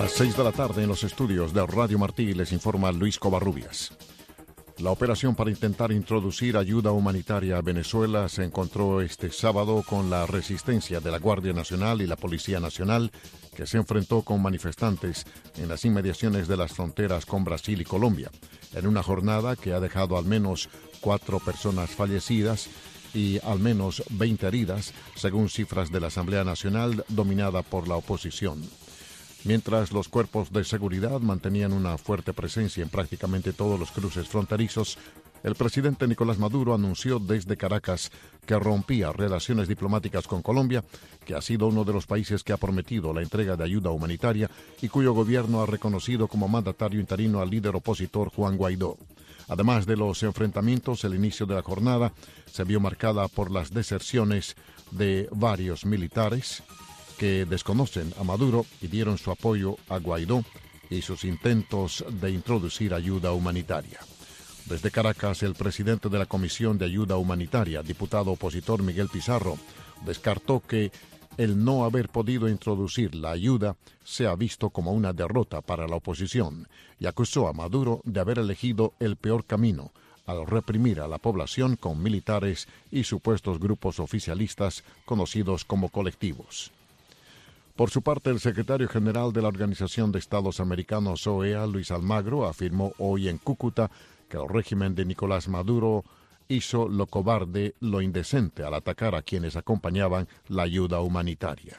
las 6 de la tarde en los estudios de Radio Martí les informa Luis Covarrubias. La operación para intentar introducir ayuda humanitaria a Venezuela se encontró este sábado con la resistencia de la Guardia Nacional y la Policía Nacional, que se enfrentó con manifestantes en las inmediaciones de las fronteras con Brasil y Colombia, en una jornada que ha dejado al menos 4 personas fallecidas y al menos 20 heridas, según cifras de la Asamblea Nacional dominada por la oposición. Mientras los cuerpos de seguridad mantenían una fuerte presencia en prácticamente todos los cruces fronterizos, el presidente Nicolás Maduro anunció desde Caracas que rompía relaciones diplomáticas con Colombia, que ha sido uno de los países que ha prometido la entrega de ayuda humanitaria y cuyo gobierno ha reconocido como mandatario interino al líder opositor Juan Guaidó. Además de los enfrentamientos, el inicio de la jornada se vio marcada por las deserciones de varios militares que desconocen a Maduro y dieron su apoyo a Guaidó y sus intentos de introducir ayuda humanitaria. Desde Caracas, el presidente de la Comisión de Ayuda Humanitaria, diputado opositor Miguel Pizarro, descartó que el no haber podido introducir la ayuda sea visto como una derrota para la oposición y acusó a Maduro de haber elegido el peor camino al reprimir a la población con militares y supuestos grupos oficialistas conocidos como colectivos. Por su parte, el secretario general de la Organización de Estados Americanos, OEA, Luis Almagro, afirmó hoy en Cúcuta que el régimen de Nicolás Maduro hizo lo cobarde, lo indecente al atacar a quienes acompañaban la ayuda humanitaria.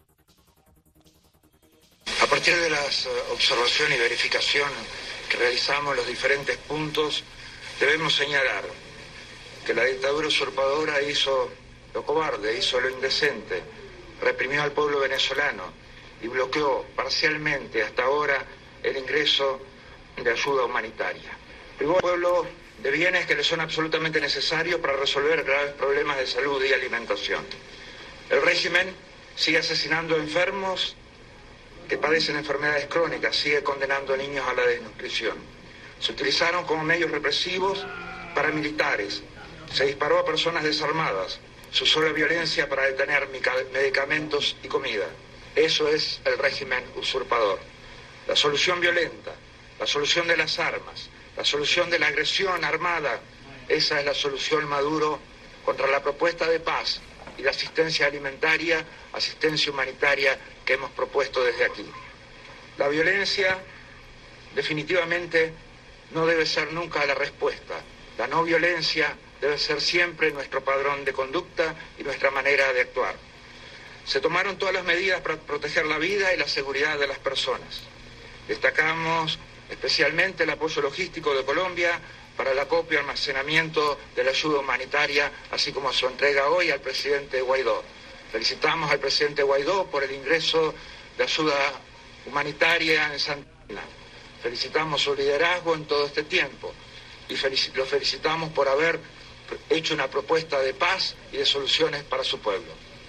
A partir de las observaciones y verificación que realizamos en los diferentes puntos, debemos señalar que la dictadura usurpadora hizo lo cobarde, hizo lo indecente, reprimió al pueblo venezolano y bloqueó parcialmente hasta ahora el ingreso de ayuda humanitaria. Privó al pueblo de bienes que le son absolutamente necesarios para resolver graves problemas de salud y alimentación. El régimen sigue asesinando a enfermos que padecen enfermedades crónicas, sigue condenando a niños a la desnutrición. Se utilizaron como medios represivos paramilitares, se disparó a personas desarmadas, se usó la violencia para detener medicamentos y comida. Eso es el régimen usurpador. La solución violenta, la solución de las armas, la solución de la agresión armada, esa es la solución Maduro contra la propuesta de paz y la asistencia alimentaria, asistencia humanitaria que hemos propuesto desde aquí. La violencia definitivamente no debe ser nunca la respuesta. La no violencia debe ser siempre nuestro padrón de conducta y nuestra manera de actuar. Se tomaron todas las medidas para proteger la vida y la seguridad de las personas. Destacamos especialmente el apoyo logístico de Colombia para el acopio y almacenamiento de la ayuda humanitaria, así como su entrega hoy al presidente Guaidó. Felicitamos al presidente Guaidó por el ingreso de ayuda humanitaria en Santa Ana. Felicitamos su liderazgo en todo este tiempo y lo felicitamos por haber hecho una propuesta de paz y de soluciones para su pueblo.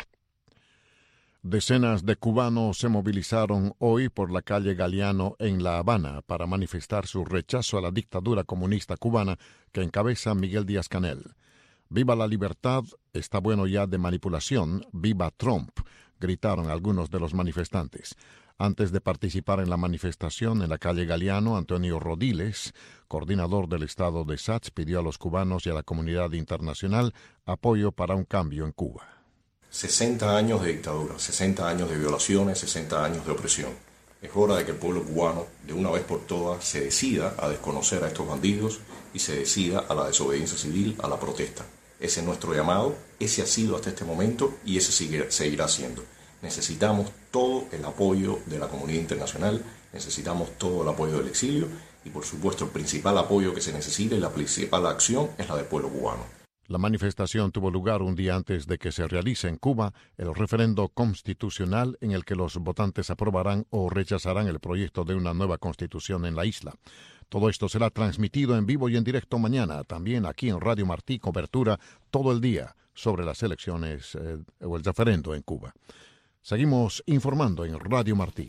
Decenas de cubanos se movilizaron hoy por la calle Galeano en La Habana para manifestar su rechazo a la dictadura comunista cubana que encabeza Miguel Díaz-Canel. «Viva la libertad, está bueno ya de manipulación, viva Trump», gritaron algunos de los manifestantes. Antes de participar en la manifestación en la calle Galeano, Antonio Rodiles, coordinador del estado de Sats, pidió a los cubanos y a la comunidad internacional apoyo para un cambio en Cuba. 60 años de dictadura, 60 años de violaciones, 60 años de opresión. Es hora de que el pueblo cubano, de una vez por todas, se decida a desconocer a estos bandidos y se decida a la desobediencia civil, a la protesta. Ese es nuestro llamado, ese ha sido hasta este momento y ese seguirá siendo. Necesitamos todo el apoyo de la comunidad internacional, necesitamos todo el apoyo del exilio y, por supuesto, el principal apoyo que se necesita y la principal acción es la del pueblo cubano. La manifestación tuvo lugar un día antes de que se realice en Cuba el referendo constitucional en el que los votantes aprobarán o rechazarán el proyecto de una nueva constitución en la isla. Todo esto será transmitido en vivo y en directo mañana, también aquí en Radio Martí, cobertura todo el día sobre las elecciones o el referendo en Cuba. Seguimos informando en Radio Martí.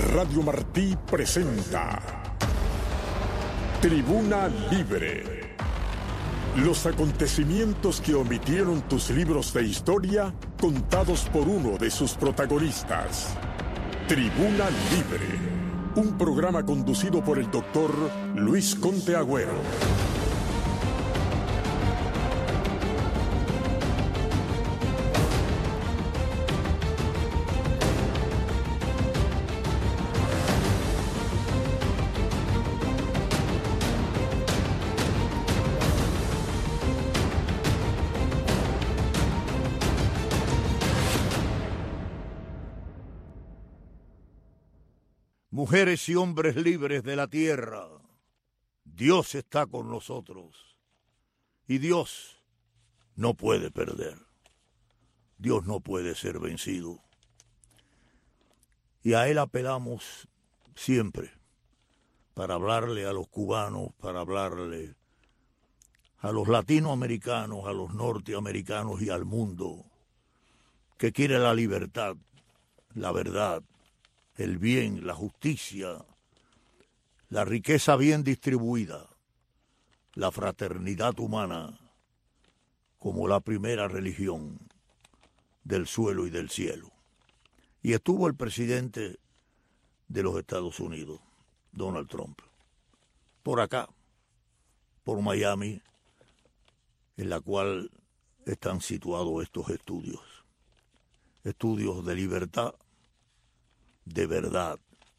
Radio Martí presenta Tribuna Libre. Los acontecimientos que omitieron tus libros de historia, contados por uno de sus protagonistas. Tribuna Libre, un programa conducido por el doctor Luis Conte Agüero. Mujeres y hombres libres de la tierra, Dios está con nosotros y Dios no puede perder. Dios no puede ser vencido. Y a Él apelamos siempre para hablarle a los cubanos, para hablarle a los latinoamericanos, a los norteamericanos y al mundo que quiere la libertad, la verdad, el bien, la justicia, la riqueza bien distribuida, la fraternidad humana como la primera religión del suelo y del cielo. Y estuvo el presidente de los Estados Unidos, Donald Trump, por acá, por Miami, en la cual están situados estos estudios de libertad, de verdad,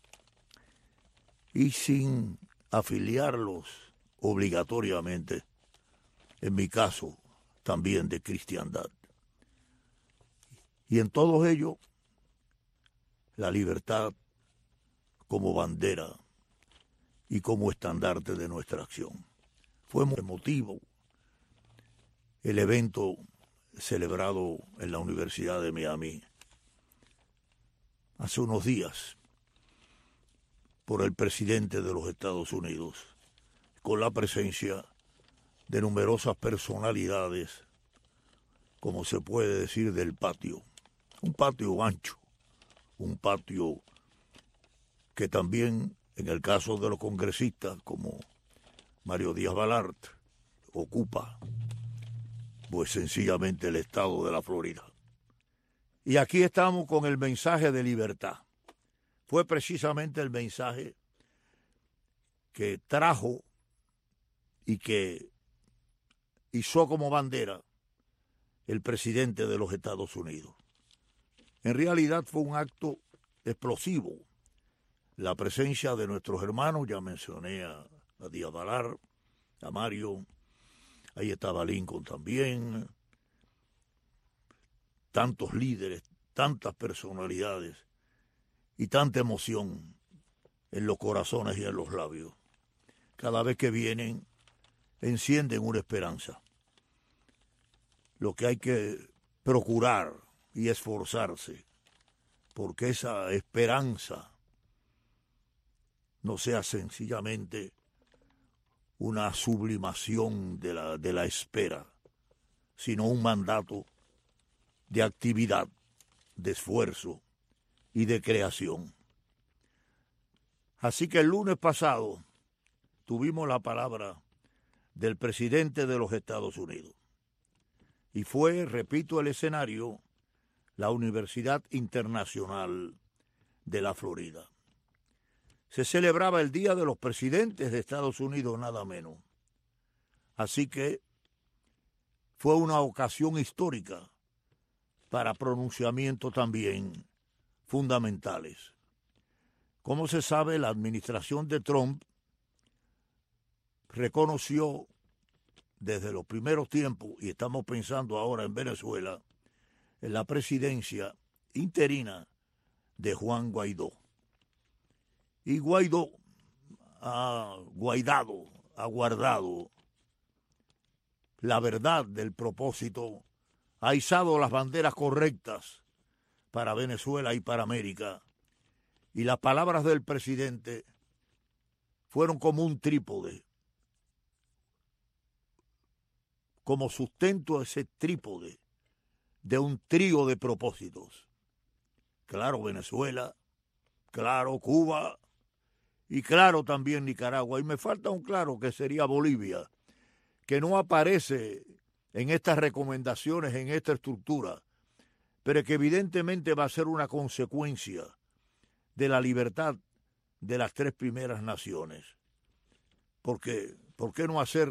y sin afiliarlos obligatoriamente, en mi caso, también de cristiandad. Y en todo ello, la libertad como bandera y como estandarte de nuestra acción. Fue muy emotivo el evento celebrado en la Universidad de Miami hace unos días por el presidente de los Estados Unidos, con la presencia de numerosas personalidades, como se puede decir, del patio. Un patio ancho, un patio que también, en el caso de los congresistas, como Mario Díaz Balart, ocupa, pues sencillamente el estado de la Florida. Y aquí estamos con el mensaje de libertad. Fue precisamente el mensaje que trajo y que hizo como bandera el presidente de los Estados Unidos. En realidad fue un acto explosivo. La presencia de nuestros hermanos, ya mencioné a Díaz Balart, a Mario, ahí estaba Lincoln también, tantos líderes, tantas personalidades y tanta emoción en los corazones y en los labios. Cada vez que vienen, encienden una esperanza. Lo que hay que procurar y esforzarse, porque esa esperanza no sea sencillamente una sublimación de la espera, sino un mandato de actividad, de esfuerzo y de creación. Así que el lunes pasado tuvimos la palabra del presidente de los Estados Unidos. Y fue, repito, el escenario, la Universidad Internacional de la Florida. Se celebraba el Día de los Presidentes de Estados Unidos, nada menos. Así que fue una ocasión histórica para pronunciamientos también fundamentales. Como se sabe, la administración de Trump reconoció desde los primeros tiempos, y estamos pensando ahora en Venezuela, en la presidencia interina de Juan Guaidó. Y Guaidó ha guardado la verdad del propósito, ha izado las banderas correctas para Venezuela y para América, y las palabras del presidente fueron como un trípode, como sustento a ese trípode de un trío de propósitos. Claro, Venezuela, claro, Cuba y claro también Nicaragua. Y me falta un claro que sería Bolivia, que no aparece en estas recomendaciones, en esta estructura, pero que evidentemente va a ser una consecuencia de la libertad de las tres primeras naciones. Porque, ¿por qué no hacer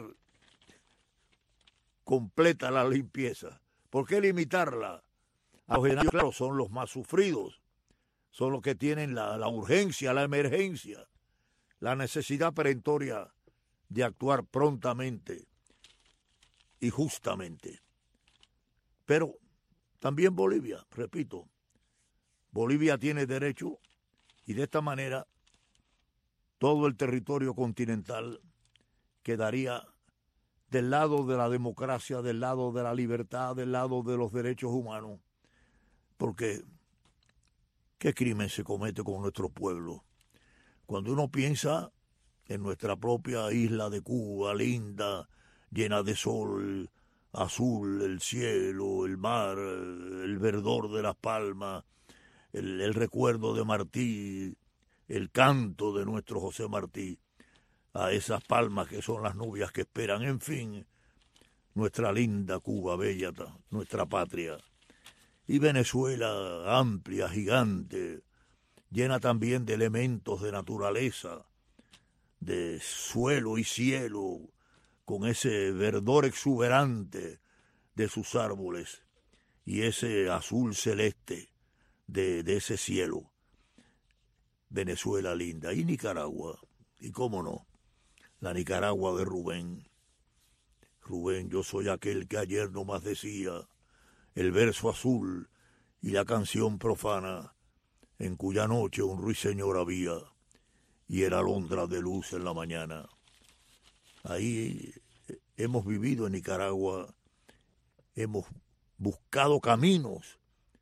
completa la limpieza? ¿Por qué limitarla? A los que, claro, son los más sufridos, son los que tienen la urgencia, la emergencia, la necesidad perentoria de actuar prontamente y justamente. Pero también Bolivia, repito, Bolivia tiene derecho y de esta manera todo el territorio continental quedaría del lado de la democracia, del lado de la libertad, del lado de los derechos humanos, porque ¿qué crimen se comete con nuestro pueblo? Cuando uno piensa en nuestra propia isla de Cuba, linda, llena de sol, azul, el cielo, el mar, el verdor de las palmas, el recuerdo de Martí, el canto de nuestro José Martí, a esas palmas que son las novias que esperan, en fin, nuestra linda Cuba bella, nuestra patria. Y Venezuela amplia, gigante, llena también de elementos de naturaleza, de suelo y cielo, con ese verdor exuberante de sus árboles y ese azul celeste de ese cielo. Venezuela linda. Y Nicaragua, y cómo no, la Nicaragua de Rubén. Rubén, yo soy aquel que ayer nomás decía el verso azul y la canción profana, en cuya noche un ruiseñor había y era alondra de luz en la mañana. Ahí hemos vivido en Nicaragua, hemos buscado caminos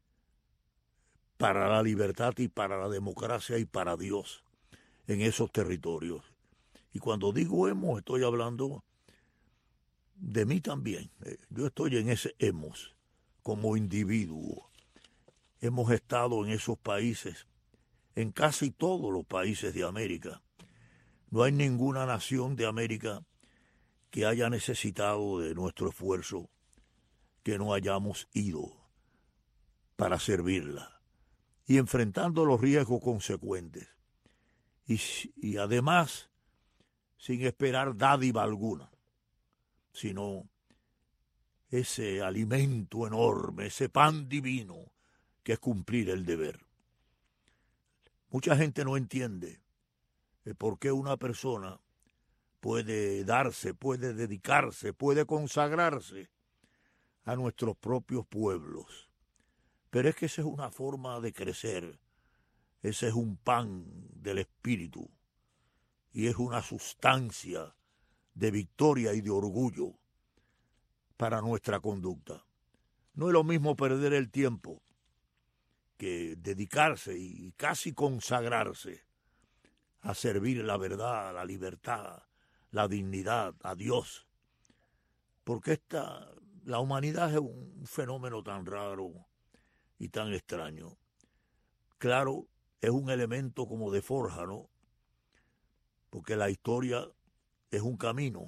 para la libertad y para la democracia y para Dios en esos territorios. Y cuando digo hemos, estoy hablando de mí también. Yo estoy en ese hemos como individuo. Hemos estado en esos países, en casi todos los países de América. No hay ninguna nación de América que haya necesitado de nuestro esfuerzo, que no hayamos ido para servirla y enfrentando los riesgos consecuentes. Y además, sin esperar dádiva alguna, sino ese alimento enorme, ese pan divino que es cumplir el deber. Mucha gente no entiende por qué una persona puede darse, puede dedicarse, puede consagrarse a nuestros propios pueblos. Pero es que esa es una forma de crecer, ese es un pan del espíritu y es una sustancia de victoria y de orgullo para nuestra conducta. No es lo mismo perder el tiempo que dedicarse y casi consagrarse a servir la verdad, la libertad, la dignidad, a Dios. Porque la humanidad es un fenómeno tan raro y tan extraño. Claro, es un elemento como de forja, ¿no? Porque la historia es un camino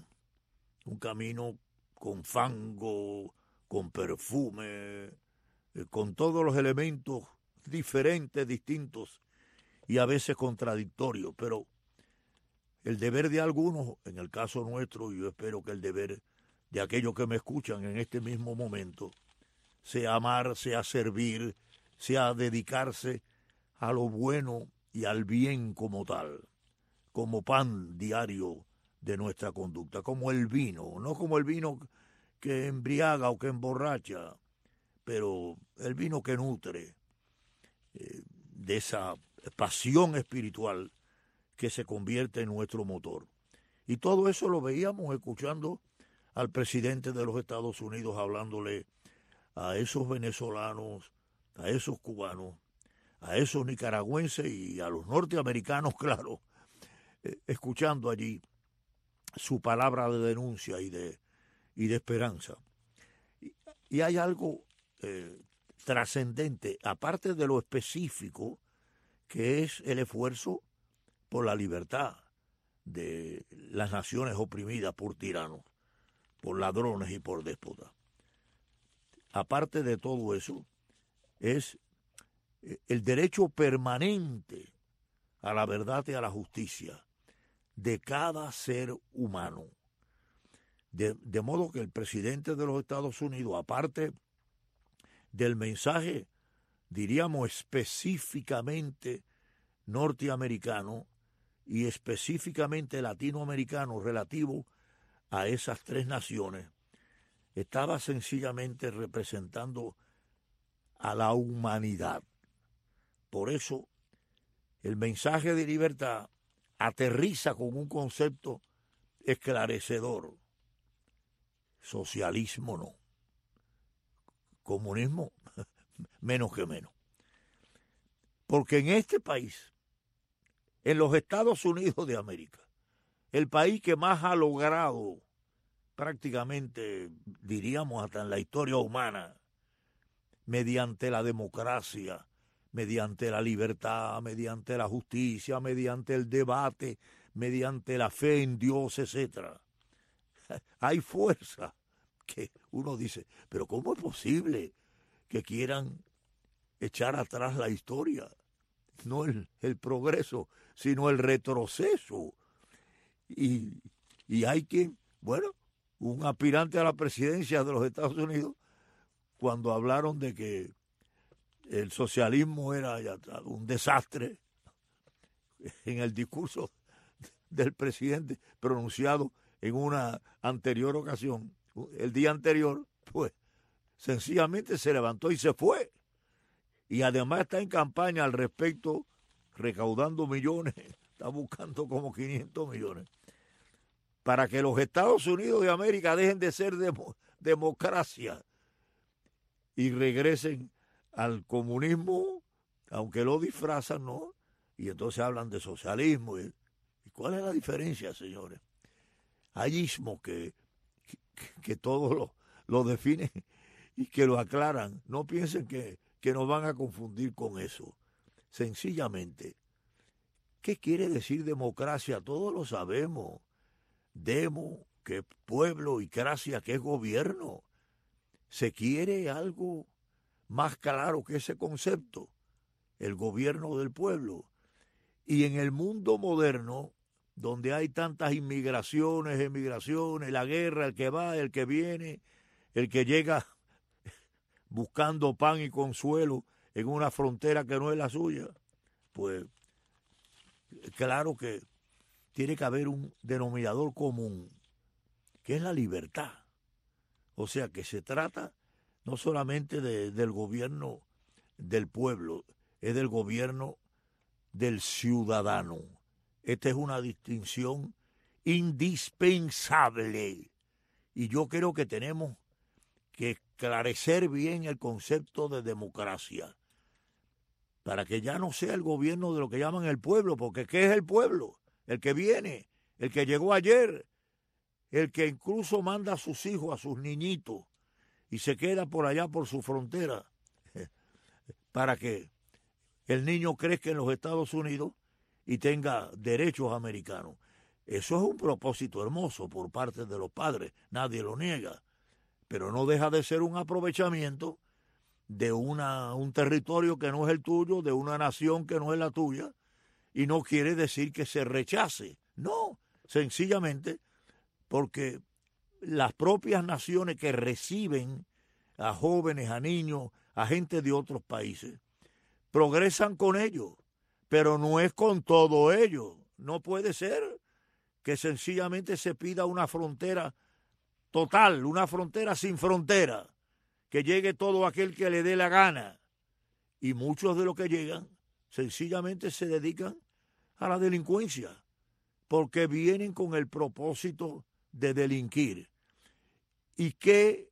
con fango, con perfume, con todos los elementos diferentes, distintos y a veces contradictorios, pero el deber de algunos, en el caso nuestro, y yo espero que el deber de aquellos que me escuchan en este mismo momento, sea amar, sea servir, sea dedicarse a lo bueno y al bien como tal, como pan diario de nuestra conducta, como el vino, no como el vino que embriaga o que emborracha, pero el vino que nutre de esa pasión espiritual que se convierte en nuestro motor. Y todo eso lo veíamos escuchando al presidente de los Estados Unidos hablándole a esos venezolanos, a esos cubanos, a esos nicaragüenses y a los norteamericanos, claro, escuchando allí su palabra de denuncia y de esperanza. Y hay algo trascendente, aparte de lo específico que es el esfuerzo por la libertad de las naciones oprimidas por tiranos, por ladrones y por déspotas. Aparte de todo eso, es el derecho permanente a la verdad y a la justicia de cada ser humano. De modo que el presidente de los Estados Unidos, aparte del mensaje, diríamos específicamente norteamericano y específicamente latinoamericano relativo a esas tres naciones, estaba sencillamente representando a la humanidad. Por eso, el mensaje de libertad aterriza con un concepto esclarecedor. Socialismo no. Comunismo menos que menos. Porque en este país, en los Estados Unidos de América, el país que más ha logrado prácticamente, diríamos hasta en la historia humana, mediante la democracia, mediante la libertad, mediante la justicia, mediante el debate, mediante la fe en Dios, etc. Hay fuerza que uno dice, pero ¿cómo es posible que quieran echar atrás la historia? No el progreso, sino el retroceso. Y hay quien, bueno, un aspirante a la presidencia de los Estados Unidos, cuando hablaron de que el socialismo era un desastre, en el discurso del presidente pronunciado en una anterior ocasión, el día anterior, pues sencillamente se levantó y se fue. Y además está en campaña al respecto, recaudando millones, está buscando como 500 millones, para que los Estados Unidos de América dejen de ser democracia y regresen al comunismo, aunque lo disfrazan, ¿no? Y entonces hablan de socialismo. ¿Y cuál es la diferencia, señores? Hay ismos que todos lo definen y que lo aclaran. No piensen que nos van a confundir con eso. Sencillamente, ¿qué quiere decir democracia? Todos lo sabemos. Demo, que es pueblo, y cracia, que es gobierno. ¿Se quiere algo más claro que ese concepto? El gobierno del pueblo. Y en el mundo moderno, donde hay tantas inmigraciones, emigraciones, la guerra, el que va, el que viene, el que llega buscando pan y consuelo en una frontera que no es la suya, pues claro que tiene que haber un denominador común, que es la libertad. O sea, que se trata no solamente del gobierno del pueblo, es del gobierno del ciudadano. Esta es una distinción indispensable. Y yo creo que tenemos que esclarecer bien el concepto de democracia, para que ya no sea el gobierno de lo que llaman el pueblo, porque ¿qué es el pueblo? El que viene, el que llegó ayer, el que incluso manda a sus hijos, a sus niñitos, y se queda por allá por su frontera, para que el niño crezca en los Estados Unidos y tenga derechos americanos. Eso es un propósito hermoso por parte de los padres, nadie lo niega, pero no deja de ser un aprovechamiento de un territorio que no es el tuyo, de una nación que no es la tuya, y no quiere decir que se rechace, no, sencillamente porque las propias naciones que reciben a jóvenes, a niños, a gente de otros países, progresan con ellos, pero no es con todo ello. No puede ser que sencillamente se pida una frontera total, una frontera sin frontera, que llegue todo aquel que le dé la gana. Y muchos de los que llegan sencillamente se dedican a la delincuencia, porque vienen con el propósito de delinquir. ¿Y qué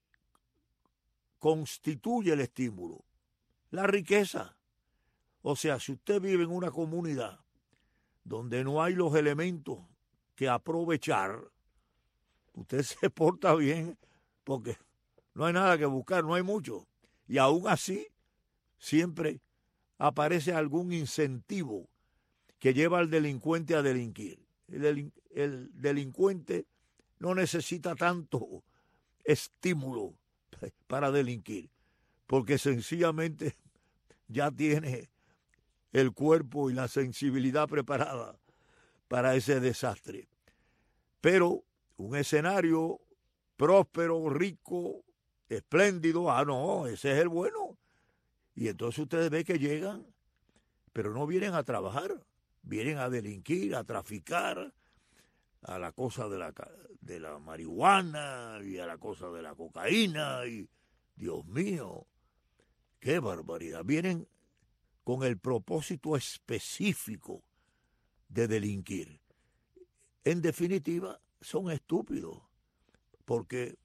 constituye el estímulo? La riqueza. O sea, si usted vive en una comunidad donde no hay los elementos que aprovechar, usted se porta bien porque no hay nada que buscar, no hay mucho. Y aún así, siempre aparece algún incentivo que lleva al delincuente a delinquir. El delincuente no necesita tanto estímulo para delinquir, porque sencillamente ya tiene el cuerpo y la sensibilidad preparada para ese desastre. Pero un escenario próspero, rico, espléndido, no, ese es el bueno. Y entonces ustedes ven que llegan, pero no vienen a trabajar, vienen a delinquir, a traficar, a la cosa de la marihuana y a la cosa de la cocaína. Y Dios mío, qué barbaridad. Vienen con el propósito específico de delinquir. En definitiva, son estúpidos, porque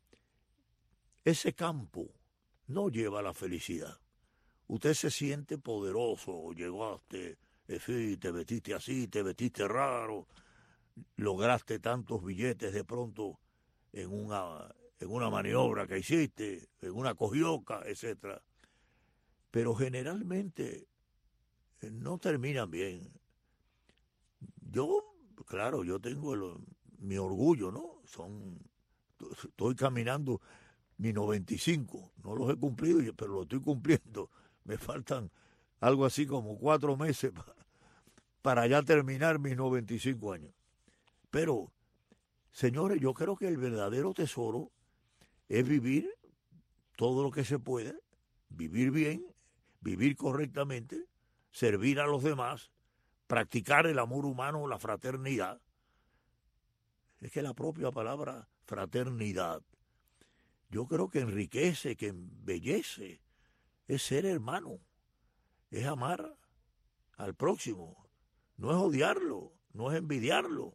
ese campo no lleva a la felicidad. Usted se siente poderoso, llegaste, te vestiste así, te vestiste raro, lograste tantos billetes de pronto en una maniobra que hiciste, en una cogioca, etc. Pero generalmente no terminan bien. Yo, claro, yo tengo mi orgullo, ¿no? Estoy caminando mi 95, no los he cumplido, pero lo estoy cumpliendo. Me faltan algo así como 4 meses para ya terminar mis 95 años. Pero, señores, yo creo que el verdadero tesoro es vivir todo lo que se puede, vivir bien, vivir correctamente, servir a los demás, practicar el amor humano, la fraternidad. Es que la propia palabra fraternidad, yo creo que enriquece, que embellece, es ser hermano, es amar al próximo, no es odiarlo, no es envidiarlo,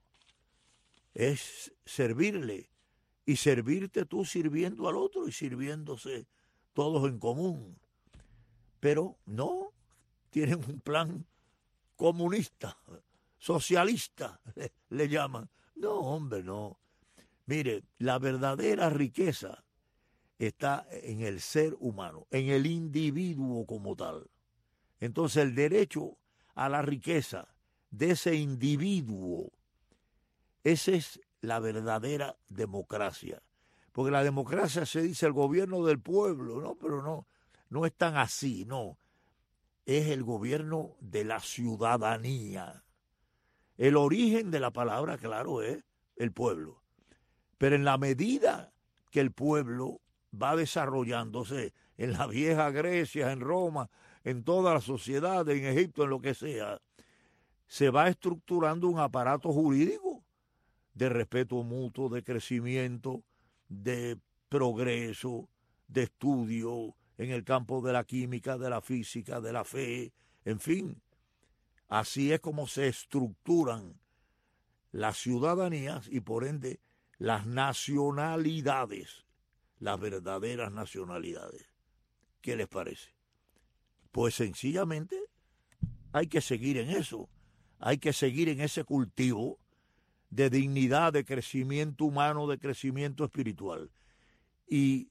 es servirle y servirte tú sirviendo al otro y sirviéndose todos en común. Pero no, tienen un plan comunista, socialista, le llaman. No, hombre, no. Mire, la verdadera riqueza está en el ser humano, en el individuo como tal. Entonces el derecho a la riqueza de ese individuo, esa es la verdadera democracia. Porque la democracia se dice el gobierno del pueblo, ¿no? Pero no es tan así, no. Es el gobierno de la ciudadanía. El origen de la palabra, claro, es el pueblo. Pero en la medida que el pueblo va desarrollándose en la vieja Grecia, en Roma, en toda la sociedad, en Egipto, en lo que sea, se va estructurando un aparato jurídico de respeto mutuo, de crecimiento, de progreso, de estudio en el campo de la química, de la física, de la fe, en fin. Así es como se estructuran las ciudadanías y por ende las nacionalidades, las verdaderas nacionalidades. ¿Qué les parece? Pues sencillamente hay que seguir en eso, hay que seguir en ese cultivo de dignidad, de crecimiento humano, de crecimiento espiritual. Y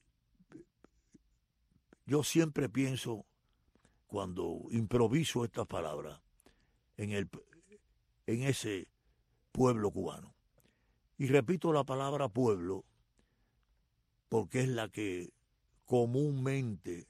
yo siempre pienso, cuando improviso estas palabras, en ese pueblo cubano. Y repito la palabra pueblo porque es la que comúnmente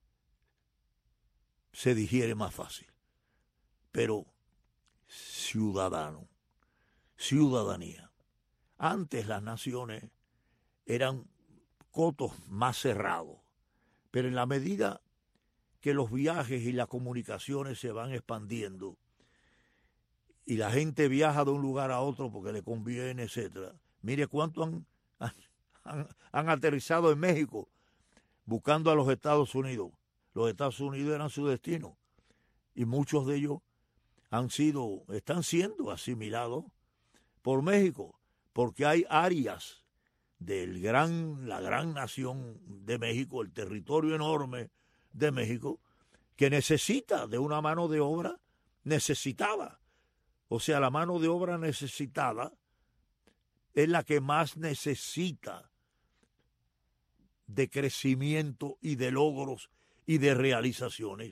se digiere más fácil. Pero ciudadano, ciudadanía. Antes las naciones eran cotos más cerrados, pero en la medida que los viajes y las comunicaciones se van expandiendo y la gente viaja de un lugar a otro porque le conviene, etcétera. Mire cuánto han aterrizado en México buscando a los Estados Unidos. Los Estados Unidos eran su destino y muchos de ellos están siendo asimilados por México, porque hay áreas de la gran nación de México, el territorio enorme de México, que necesita de una mano de obra necesitada. O sea, la mano de obra necesitada es la que más necesita de crecimiento y de logros y de realizaciones.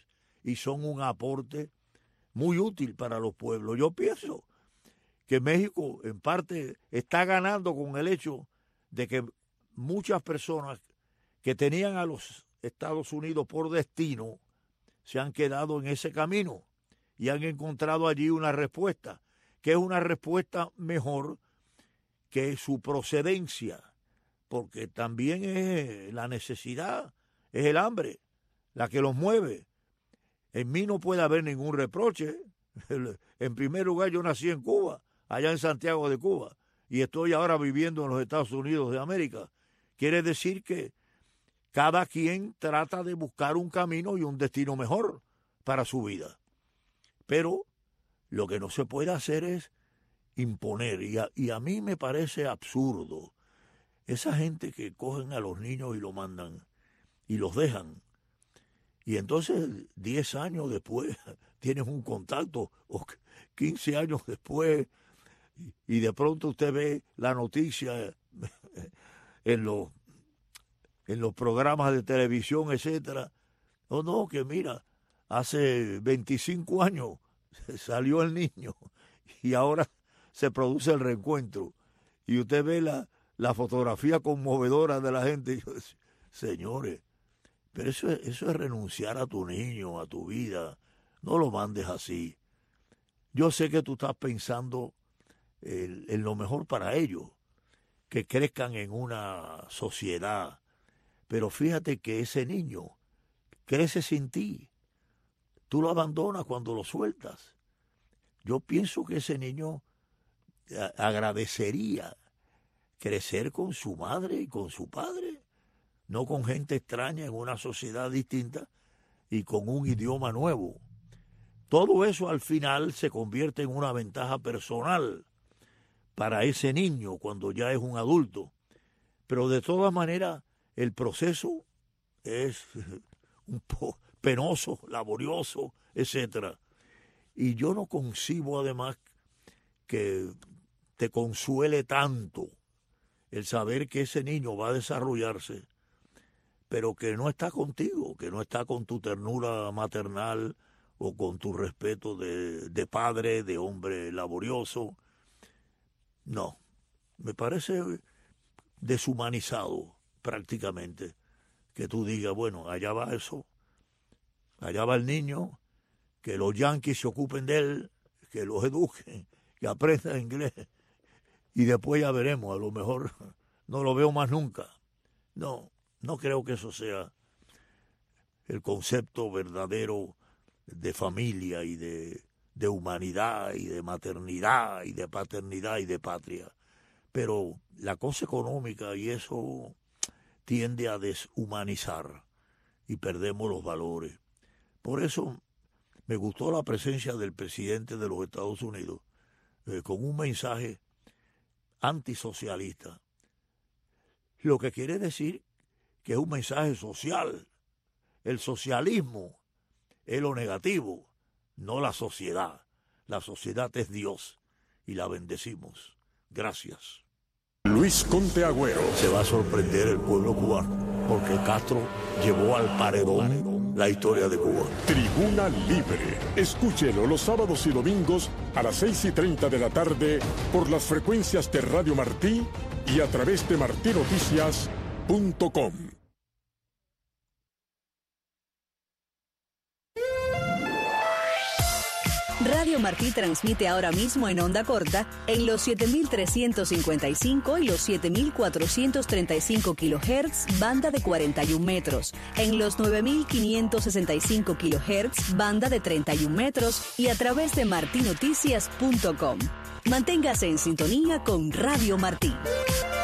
y son un aporte muy útil para los pueblos. Yo pienso que México en parte está ganando con el hecho de que muchas personas que tenían a los Estados Unidos por destino se han quedado en ese camino y han encontrado allí una respuesta, que es una respuesta mejor que su procedencia, porque también es la necesidad, es el hambre la que los mueve. En mí no puede haber ningún reproche. En primer lugar, yo nací en Cuba, allá en Santiago de Cuba, y estoy ahora viviendo en los Estados Unidos de América. Quiere decir que cada quien trata de buscar un camino y un destino mejor para su vida. Pero lo que no se puede hacer es imponer, y a mí me parece absurdo esa gente que cogen a los niños y lo mandan y los dejan. Y entonces 10 años después tienes un contacto, o 15 años después, y de pronto usted ve la noticia en los programas de televisión, etcétera. No, que mira, hace 25 años salió el niño y ahora se produce el reencuentro. Y usted ve la fotografía conmovedora de la gente. Y yo decía, señores, pero eso es renunciar a tu niño, a tu vida. No lo mandes así. Yo sé que tú estás pensando en lo mejor para ellos, que crezcan en una sociedad. Pero fíjate que ese niño crece sin ti. Tú lo abandonas cuando lo sueltas. Yo pienso que ese niño agradecería crecer con su madre y con su padre, no con gente extraña en una sociedad distinta y con un idioma nuevo. Todo eso al final se convierte en una ventaja personal para ese niño cuando ya es un adulto. Pero de todas maneras, el proceso es un poco penoso, laborioso, etcétera. Y yo no concibo además que te consuele tanto el saber que ese niño va a desarrollarse, pero que no está contigo, que no está con tu ternura maternal o con tu respeto de padre, de hombre laborioso. No, me parece deshumanizado prácticamente que tú digas, bueno, allá va eso, allá va el niño, que los yanquis se ocupen de él, que los eduquen, que aprendan inglés, y después ya veremos, a lo mejor no lo veo más nunca. No creo que eso sea el concepto verdadero de familia y de humanidad y de maternidad y de paternidad y de patria. Pero la cosa económica y eso tiende a deshumanizar y perdemos los valores. Por eso me gustó la presencia del presidente de los Estados Unidos con un mensaje antisocialista, lo que quiere decir que es un mensaje social. El socialismo es lo negativo, no la sociedad. La sociedad es Dios y la bendecimos. Gracias. Luis Conte Agüero. Se va a sorprender el pueblo cubano porque Castro llevó al paredón la historia de Cuba. Tribuna Libre. Escúchelo los sábados y domingos a las 6:30 de la tarde por las frecuencias de Radio Martí y a través de martinoticias.com. Radio Martí transmite ahora mismo en onda corta en los 7.355 y los 7.435 kHz, banda de 41 metros, en los 9.565 kHz, banda de 31 metros y a través de martinoticias.com. Manténgase en sintonía con Radio Martí.